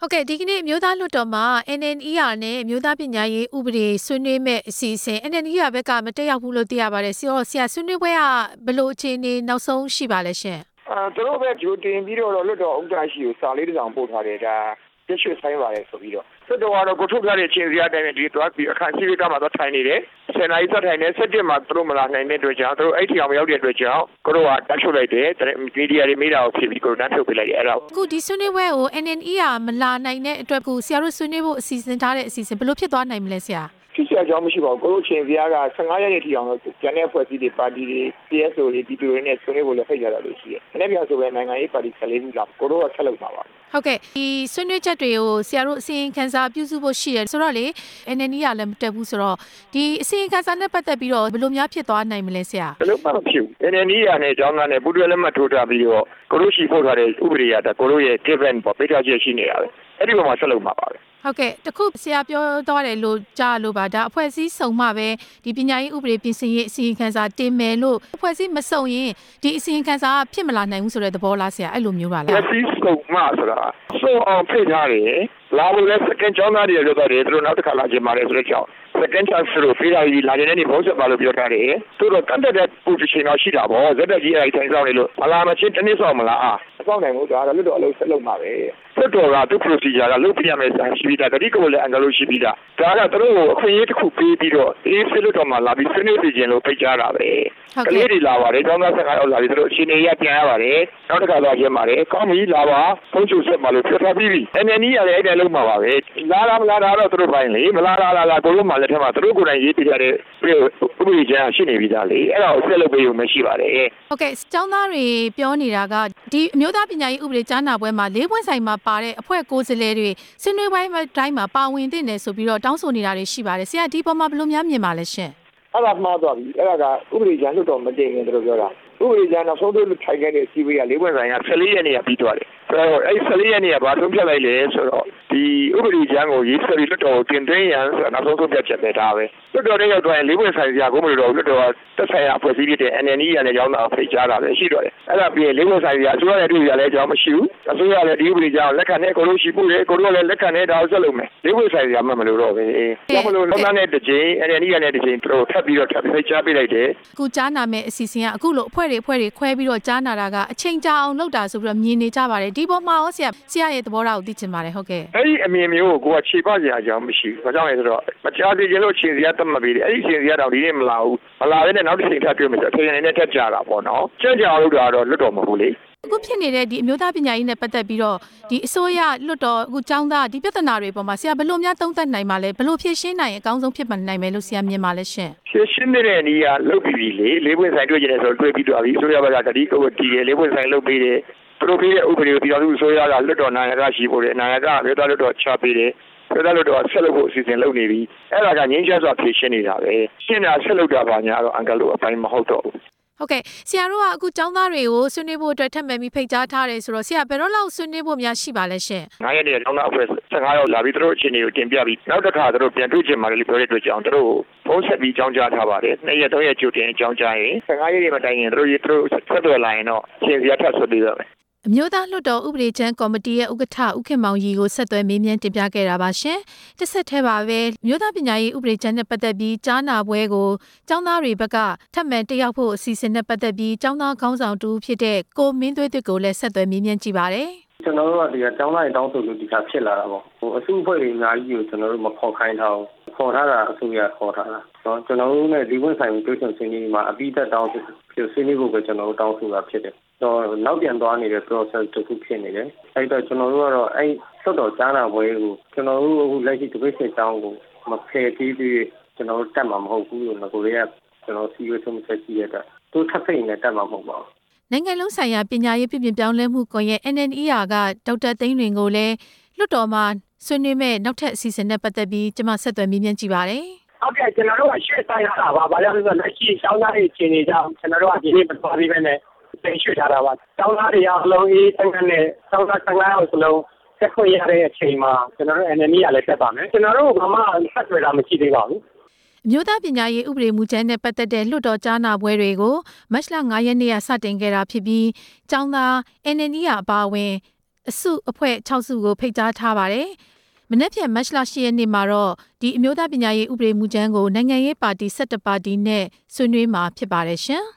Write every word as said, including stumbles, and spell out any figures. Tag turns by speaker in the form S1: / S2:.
S1: ဟုတ်ကဲ့ဒီကနေ့မျိုးသားလွှတ်တော်မှာ N N E R နဲ့မျိုးသားပညာရေးဥပဒေဆွေးနွေးမဲ့အစီအစဉ် N N E R ဘက်ကမတက်ရောက်ဘူးလို့သိရပါတယ်ဆိုတော့ဆရာဆွေးနွေးပွဲကဘယ်လိုအခြေအနေနောက်ဆုံးရှိပါလဲရှင်
S2: အဲသူတို့ပဲဂျိုတင်ပြီးတော့လွှတ်တော်ဥက္ကဋ္ဌရှိကိုစာလေးတစ်စောင်ပို့ထားတယ်ဒါပြည့်ရွှေဆိုင်ပါတယ်ဆိုပြီးတော့လွှတ်တော်ကတော့ကိုထုတ်ထားတဲ့အချိန်စရာတိုင်းဒီတော့ပြီးအခါရှိကမှတော့ထိုင်နေတယ်ဆယ်နာရီဆက်ထိုင်နေဆက်တက်မှာသူတို့မလာနိုင်တဲ့အတွက်ကြောင့်သူတို့အဲ့ဒီအောင်မရောက်တဲ့အတွက်ကြောင့်ကိုတို့ကတက်ထုတ်လိုက်တယ်မီဒီယာတွေမိတာကိုဖြစ်ပြီးကိုတို့တက်ထုတ်ပေးလိုက်တယ်အဲ့တော့
S1: အခုဒီဆွေးနွေးပွဲကို N N E R မလာနိုင်တဲ့အတွက်ကိုဆရာတို့ဆွေးနွေးဖို့အစီအစဉ်ထားတဲ့အစီအစဉ်ဘယ်လိုဖြစ်သွားနိုင်မလဲဆရာ
S2: ဖြစ်ရကြောင်းမရှိပါဘူးကိုတို့ချင်းစရာကဆယ်ငါရက်နေ့ထိအောင်တော့ကျန်တဲ့ဖွဲ့စည်းတွေပါတီတွေ P S O တွေဒီလိုတွေနဲ့ဆွေးနွေးဖို့လည်းဖိတ်ကြတာလို့ရှိတယ်။အဲ့ဒီပြောဆိုပဲနိုင်ငံရေးပါတီ၁၄ခုလောက်ကိုတို့ကဆက်လုပ်ပါပါ
S1: ဟုတ်ကဲ့ဒီဆွေးနွေးချက်တွေကိုဆရာတို့အစီရင်ခံစာပြုစုဖို့ရှိတယ်ဆိုတော့လေ N N E R လည်းမတက်ဘူးဆိုတော့ဒီအစီရင်ခံစာနဲ့ပတ်သက်ပြီးတော့ဘယ်လိုများဖြစ်သွားနိုင်မလဲဆရာ
S2: ဘယ်လိုမှမဖြစ်ဘူး N N E R နဲ့အကြောင်းသားနဲ့ပူးတွဲလက်မှတ်ထိုးထားပြီးတော့ကိုတို့ရှိဖို့ထားတဲ့ဥပဒေအရကိုတို့ရဲ့ given ပေါ့ပိတ်ထားချက်ရှိနေတာပဲအဲ့ဒီပုံမှာဆက်လုပ်မှာပါပဲ
S1: ဟုတ်ကဲ့တခုဆရာပြောသွားတယ်လို့ကြားလို့ပါဒါအဖွဲ့အစည်းစုံမှပဲဒီပညာရေးဥပဒေပြင်ဆင်ရေးအစီရင်ခံစာတင်မယ်လို့အဖွဲ့အစည်းမစုံရင်ဒီအစီရင်ခံစာဖြစ်မလာနိုင်ဘူးဆိုတဲ့သဘောလားဆရာအဲ့လိုမျိုးပါလား
S2: အဖွဲ့အစည်းစုံမှဆိုတာစုံအောင်ဖိတ်ထားတယ်လာလို့လည်း second ကျောင်းသားတွေပြောတော့တယ်သူတို့နောက်တစ်ခါလာကြမှာလေဆိုတော့ကြောင်း second chance လို့ဖိထားပြီးလာနေတဲ့နေ့ဘုံဆက်ပါလို့ပြောထားတယ်သူတို့ကန်တက်တဲ့ position တော့ရှိတာပေါ့ဇက်တက်ကြီးအဲ့ဒီထိုင်ဆောင်နေလို့မလာမချင်းတနည်းဆောင်မလားအာအဆောင်နိုင်ဘူးဒါကတော့လွတ်တော်အလုပ်ဆက်လုပ်မှာပဲလွတ်တော်ကသူ procedure ကလုပ်ပြရမယ်ဆိုင်ရှိပြီးတာတတိကလည်းအင်္ဂလိပ်ရှိပြီးတာဒါကသူတို့အခွင့်အရေးတစ်ခုပေးပြီးတော့အေးစစ်လွတ်တော်မှာလာပြီးဆွေးနွေးပြခြင်းလို့ဖိတ်ကြားတာပဲကလေးတွေလာပါတယ်ကျောင်းသားဆက်ကရောက်လာပြီးသူတို့အချိန်ကြီးရပြန်ရပါတယ်နောက်တစ်ခါတော့ပြန်ပါတယ်ကောင်းပြီလာပါဖုန်းချုပ်ဆက်ပါလို့ပြောထားပြီးပြီ N N E ရတယ်အဲ့ဒါလုံးမှာပါပဲလာလာမလာတာတော့သူတို့ပိုင်းလေမလာလာလာလာကိုလုံးမှာလက်ထက်မှာသူတို့ကိုယ်တိုင်ရေးပြကြတဲ့ဥပဒေကျမ်းရှိနေပြီးသားလေအဲ့ဒါကိုဆက်လုပ်ပေးလို့မရှိပါတယ်
S1: ဟုတ်ကဲ့ကျောင်းသားတွေပြောနေတာကဒီအမျိုးသားပညာရေးဥပဒေကြားနာပွဲမှာလေးပွင့်ဆိုင်မှာပါတဲ့အဖွဲ့ကိုယ်စားလှယ်တွေဆွေးနွေးပိုင်းတိုင်းမှာပါဝင်တဲ့နယ်ဆိုပြီးတော့တောင်းဆိုနေတာတွေရှိပါတယ်ဆရာဒီပေါ်မှာဘယ်လိုများမြင်ပါလဲရှင်
S2: အဲ့ဒါမှားသွားပြီအဲ့ဒါကဥပဒေကျမ်းလွတ်တော်မတင်ခင်တို့ပြောတာဥပဒေကျမ်းနောက်ဆုံးတို့ထိုင်ခဲ့တဲ့စီဝေးကလေးပွင့်ဆိုင်က၁၄ရက်နေရပြီးသွားတယ်အဲ့တော့အဲ့၁၄ရက်နေရဘာဆုံးဖြတ်လိုက်လဲဆိုတော့ဒီဥပဒေကျမ်းကိုရေးဆွဲပြီးလွတ်တော်ကိုတင်သွင်းရန်ဆိုတာနောက်ဆုံးဆုံးဖြတ်ချက်ပဲဒါပဲလွတ်တော်တွေရောက်သွားရင်လေးပွင့်ဆိုင်စရာကိုမလို့တော့လွတ်တော်ကတက်ဆိုင်ရာဖွဲ့စည်းတဲ့ N N E ရလည်းကြောင်းတာဖိတ်ကြားတာပဲရှိတော့တယ်အဲ့ဒါပြီးရင်လေးပွင့်ဆိုင်စရာအစိုးရရဲ့တွေ့ရလည်းအကြောင်းမရှိဘူးအစိုးရလည်းဒီဥပဒေကျမ်းကိုလက်ခံတဲ့ကိုလို့ရှိဖို့လေကိုလို့လည်းလက်ခံတဲ့ဒါကိုဆက်လုပ်မယ်လေးပွင့်ဆိုင်စရာမှမလို့တော့ပဲဘာမလို့လုံးသားနဲ့တစ်ချိန် N N E ရနဲ့တစ်ချိန်တို့ထပ်ပြီးတော့ထပ်ပြီးဖိတ်ကြားပေးလိုက်တယ်
S1: အခုကြားနာမဲ့အစီအစဉ်ကအခုလိုအဖွဲ့တွေအဖွဲ့တွေခွဲပြီးတော့ကြားနာတာကအချိန်ကြာအောင်လုပ်တာဆိုပြီးတော့မြင်နေကြပါတယ်ဒီပေါ်မှာရောဆရာဆရာရဲ့သဘောထားကိုသိချင်ပါတယ်ဟုတ်ကဲ့
S2: အဲ့ဒီအမြင်မျိုးကိုကိုကခြေပစရာအကြောင်းမရှိဘူးဘာကြောင့်လဲဆိုတော့မကြားသေးခြင်းလို့ခြေစရာတတ်မှတ်ပြီးတယ်အဲ့ဒီခြေစရာတော့ဒီနေ့မလာဘူးမလာဘဲနဲ့နောက်တစ်ချိန်ထပ်တွေ့မယ်ဆိုအချိန်နဲ့ထပ်ကြတာပေါ့နော်ကြံ့ကြအောင်လုပ်တာတော့လွတ်တော်မဟုတ်လေ
S1: အခုဖြစ်နေတဲ့ဒီအမျိုးသားပညာရေးနဲ့ပတ်သက်ပြီးတော့ဒီအစိုးရလွတ်တော်အခုចောင်းသားဒီပြဿနာတွေပေါ်မှာဆရာဘယ်လိုများသုံးသပ်နိုင်ပါလဲဘယ်လိုဖြေရှင်းနိုင်ရင်အကောင်းဆုံးဖြစ်နိုင်မယ်လို့ဆရာမြင်ပါလဲရှင်
S2: ဖြေရှင်းတဲ့နေရာလုပ်ပြီးပြီလေလေးပွင့်ဆိုင်တွေ့ကြတယ်ဆိုတော့တွေ့ပြီးတော့ပြီအစိုးရဘက်ကတတိကိုတီးတယ်လေးပွင့်ဆိုင်လုပ်ပြီးတယ်သူတို့ပြီးတဲ့ဥပဒေကိုပြည်တော်စုအစိုးရကလွတ်တော်နာယကရှိဖို့လေနာယကမြို့သားလွတ်တော်ချပေးတယ်မြို့သားလွတ်တော်ဆက်လုပ်ဖို့အစီအစဉ်လုပ်နေပြီအဲ့ဒါကငင်းချစွာဖြေရှင်းနေတာပဲရှင်းတာဆက်လုပ်တာပါညာတော့အင်္ဂလိပ်အပိုင်းမဟုတ်တော့ဘူး
S1: ဟုတ်ကဲ့ဆရာတို့ကအခုចောင်းသားတွေကိုဆွေးနွေးဖို့အတွက်ထပ်မံပြီးဖိတ်ကြားထားတယ်ဆိုတော့ဆရာဘယ်တော့လောက်ဆွေးနွေးဖို့များရှိပါလဲရှင်
S2: ငါးရက်တည်းចောင်းသားအဖွဲ့၁၅ရောက်လာပြီးသူတို့အခြေအနေကိုတင်ပြပြီးနောက်တစ်ခါသူတို့ပြန်တွေ့ချင်ပါတယ်လို့ပြောတဲ့အတွက်ကြောင့်သူတို့ဖုန်းဆက်ပြီးကြောင်းကြားထားပါတယ်နှစ်ရက်သုံးရက်ကြိုတင်ကြောင်းကြားရင်၁၅ရက်နေမတိုင်ရင်သူတို့သူတို့ဆက်သွယ်လာရင်တော့ရှင်းစရာထပ်ဆွေးနွေးရမယ်
S1: အမျိုးသားလွှတ်တော်ဥပဒေကျမ်းကော်မတီရဲ့ဥက္ကဋ္ဌဦးခင်မောင်ရီကိုဆက်သွယ်မေးမြန်းတင်ပြခဲ့တာပါရှင်။တစ်ဆက်တည်းပါပဲမြို့သားပညာရေးဥပဒေကျမ်းနဲ့ပတ်သက်ပြီးကြားနာပွဲကိုကျောင်းသားတွေဘက်ကထပ်မံတက်ရောက်ဖို့အစီအစဉ်နဲ့ပတ်သက်ပြီးကျောင်းသားခေါင်းဆောင်တူဖြစ်တဲ့ကိုမင်းသွေးသွေးကိုလည်းဆက်သွယ်မေးမြန်းကြည့်ပါရစေ
S3: ။ကျွန်တော်တို့ကဒီကကျောင်းသားတွေတောင်းဆိုလို့ဒီကဖြစ်လာတာပေါ့။ဟိုအစုအဖွဲ့တွေအများကြီးကိုကျွန်တော်တို့မခေါ်ခိုင်းထားဘူး။ခေါ်ထားတာအစိုးရခေါ်ထားတာ။နော်ကျွန်တော်တို့နဲ့ဒီဝန်ဆိုင်တွေ့ဆုံဆွေးနွေးမှာအပြီးသက်တောင်းဆိုဆွေးနွေးဖို့ပဲကျွန်တော်တို့တောင်းဆိုတာဖြစ်တယ်။တော့နောက်ပြန်သွားနေတဲ့ process တစ်ခုဖြစ်နေတယ်။အဲ့တော့ကျွန်တော်တို့ကတော့အဲ့ဆက်တော်ကြားနာပွဲကိုကျွန်တော်တို့အခုလက်ရှိတပိတ်စစ်တောင်းကိုမဖယ်သေးသေးကျွန်တော်တို့တက်မှာမဟုတ်ဘူးလို့ငကိုတွေကကျွန်တော်စီးရွေးဆုံးဖြတ်ကြည့်ရတာသူထပ်ဖိနေတက်မှာမဟုတ်ပါဘူး
S1: နိုင်ငံလုံးဆိုင်ရာပညာရေးပြည်ပြင်ပြောင်းလဲမှုကွန်ရက် N N E R ကဒေါက်တာသိန်းလွင်ကိုလည်းလွှတ်တော်မှာဆွေးနွေးမဲ့နောက်ထပ်အစီအစဉ်နဲ့ပတ်သက်ပြီးကျွန်မဆက်သွယ်မေးမြန်းကြည့်ပါရစေ
S4: ဟုတ်ကဲ့ကျွန်တော်တို့ကရှေ့ဆိုင်ရတာပါဘာလို့လဲဆိုတော့လက်ရှိကျောင်းသားတွေခြေနေကြကျွန်တော်တို့ကဒီနေ့မသွားသေးပဲနဲ့တင်ရွှေ့ထားတာပါကျောင်းသားတွေအလုံးအေးတန်းနဲ့ကျောင်းသား၁၅ယောက်စလုံးဆက်ခွင့်ရတဲ့အချိန်မှာကျွန်တော်တို့ N N E ကလည်းတက်ပါမယ်ကျွန်တော်တို့ဘာမှဆက်သွယ်တာမရှိသေးပါဘူး
S1: အမျိုးသားပညာရေးဥပဒေမူကြမ်းနဲ့ပတ်သက်တဲ့လွှတ်တော်ကြားနာပွဲတွေကိုမတ်လ၅ရက်နေ့ကစတင်ခဲ့တာဖြစ်ပြီးကျောင်းသား N N E အပါအဝင်အစုအဖွဲ့၆စုကိုဖိတ်ကြားထားပါတယ်။မနက်ဖြန်မတ်လ၈ရက်နေ့မှာတော့ဒီအမျိုးသားပညာရေးဥပဒေမူကြမ်းကိုနိုင်ငံရေးပါတီ၁၁ပါတီနဲ့ဆွေးနွေးမှာဖြစ်ပါတယ်ရှင်။